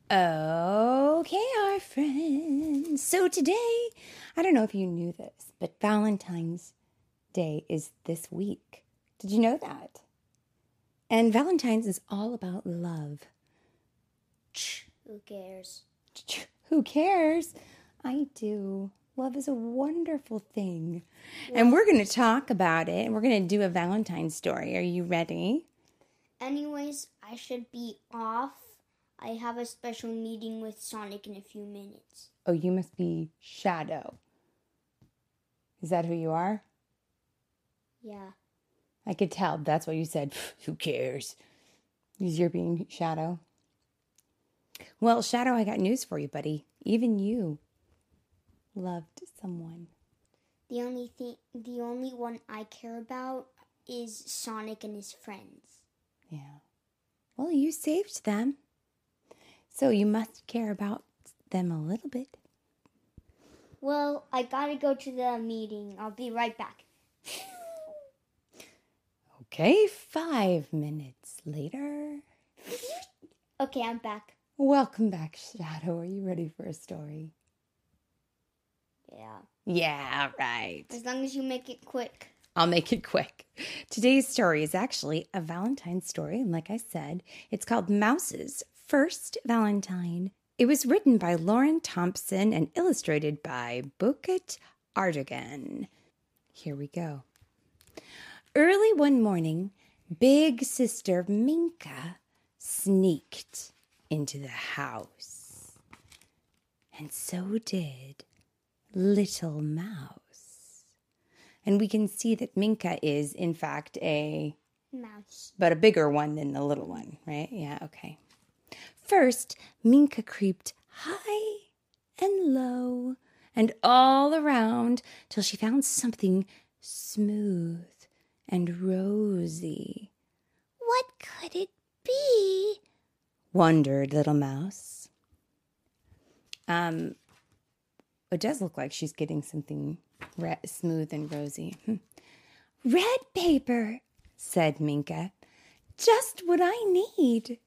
Okay, our friends. So today, I don't know if you knew this, but Valentine's Day is this week. Did you know that? And Valentine's is all about love. Who cares? Who cares? I do. Love is a wonderful thing. And we're going to talk about it. We're going to do a Valentine's story. Are you ready? Anyways, I should be off. I have a special meeting with Sonic in a few minutes. Oh, you must be Shadow. Is that who you are? Yeah. I could tell. That's why you said, who cares? Because you're being Shadow. Well, Shadow, I got news for you, buddy. Even you loved someone. The only one I care about is Sonic and his friends. Yeah. Well, you saved them. So you must care about them a little bit. Well, I gotta go to the meeting. I'll be right back. Okay, 5 minutes later. Okay, I'm back. Welcome back, Shadow. Are you ready for a story? Yeah. Yeah, right. As long as you make it quick. I'll make it quick. Today's story is actually a Valentine's story, and like I said, it's called Mouse's First Valentine. It was written by Lauren Thompson and illustrated by Bukit Ardogan. Here we go. Early one morning, big sister Minka sneaked into the house. And so did Little Mouse. And we can see that Minka is, in fact, a mouse, but a bigger one than the little one, right? Yeah, okay. First, Minka creeped high and low and all around till she found something smooth and rosy. What could it be? Wondered Little Mouse. It does look like she's getting something smooth and rosy. Red paper, said Minka. Just what I need.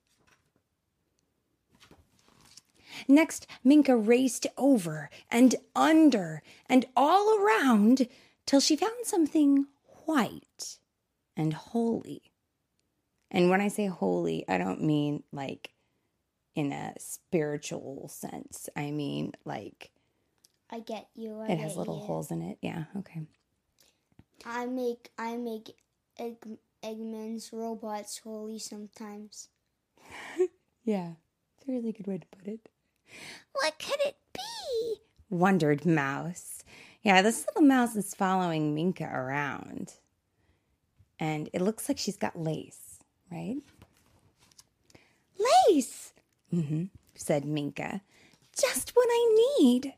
Next, Minka raced over and under and all around till she found something white and holy. And when I say holy, I don't mean like in a spiritual sense. I mean like I get you. it has little holes in it. Yeah, okay. I make Eggman's robots holy sometimes. Yeah, it's a really good way to put it. What could it be? Wondered Mouse. Yeah, this little mouse is following Minka around. And it looks like she's got lace, right? Lace, said Minka. Just what I need.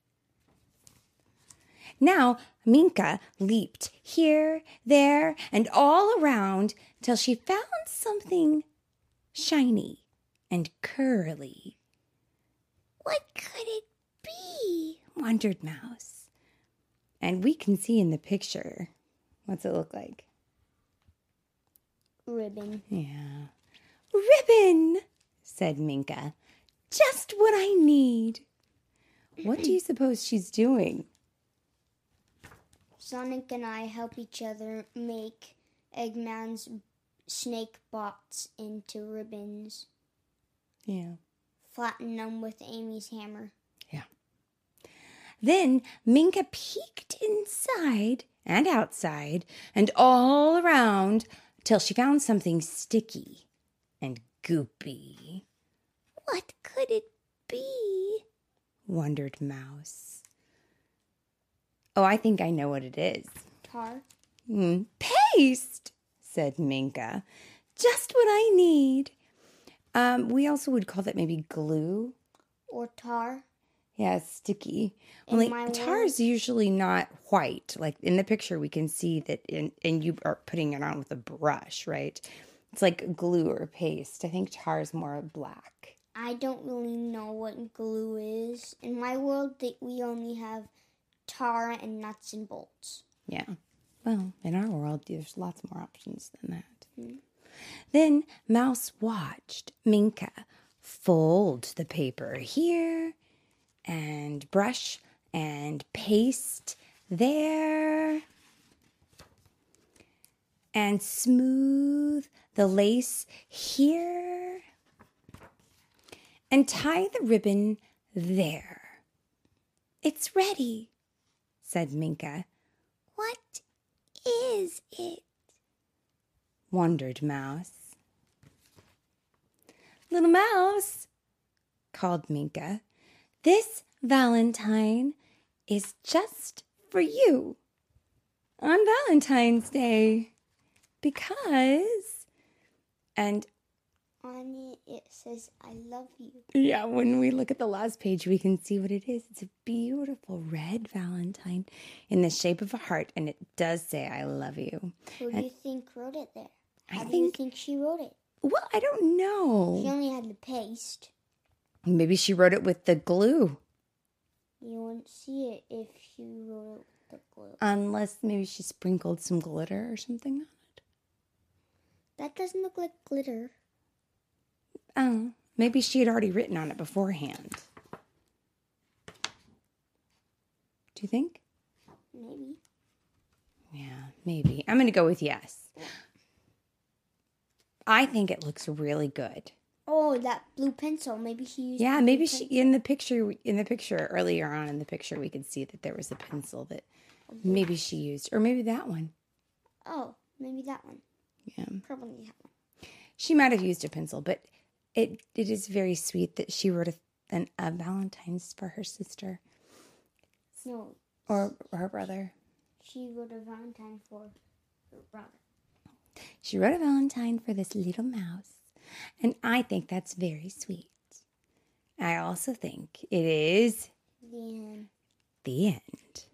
Now, Minka leaped here, there, and all around till she found something shiny and curly. What could it be? Wondered Mouse. And we can see in the picture. What's it look like? Ribbon. Yeah. Ribbon, said Minka. Just what I need. What do you suppose she's doing? Sonic and I help each other make Eggman's snake bots into ribbons. Yeah. Flatten them with Amy's hammer. Yeah. Then Minka peeked inside and outside and all around till she found something sticky and goopy. What could it be? Wondered Mouse. Oh, I think I know what it is. Tar? Paste, said Minka. Just what I need. We also would call that maybe glue. Or tar? Yeah, sticky. Only tar is usually not white. Like in the picture, we can see that, and you are putting it on with a brush, right? It's like glue or paste. I think tar is more black. I don't really know what glue is. In my world, we only have tar and nuts and bolts. Yeah. Well, in our world, there's lots more options than that. Then Mouse watched Minka fold the paper here and brush and paste there and smooth the lace here and tie the ribbon there. It's ready, said Minka. What is it? Wondered Mouse. Little Mouse, called Minka, this Valentine is just for you on Valentine's Day because, and on it says, I love you. yeah, when we look at the last page, we can see what it is. It's a beautiful red Valentine in the shape of a heart, and it does say, I love you. Who do you think wrote it there? How do think- you think she wrote it? Well, I don't know. She only had the paste. Maybe she wrote it with the glue. You wouldn't see it if she wrote it with the glue. Unless maybe she sprinkled some glitter or something on it. That doesn't look like glitter. Oh, maybe she had already written on it beforehand. Do you think? Maybe. Yeah, maybe. I'm going to go with yes. I think it looks really good. Oh, that blue pencil. Maybe she used. Yeah, the maybe blue she pencil. in the picture earlier on in the picture we could see that there was a pencil that maybe she used, or maybe that one. Oh, maybe that one. Yeah, Probably that one. she might have used a pencil, but it is very sweet that she wrote a Valentine's for her sister No, or her brother. she wrote a Valentine for her brother. She wrote a Valentine for this little mouse, and I think that's very sweet. I also think it is Then the end.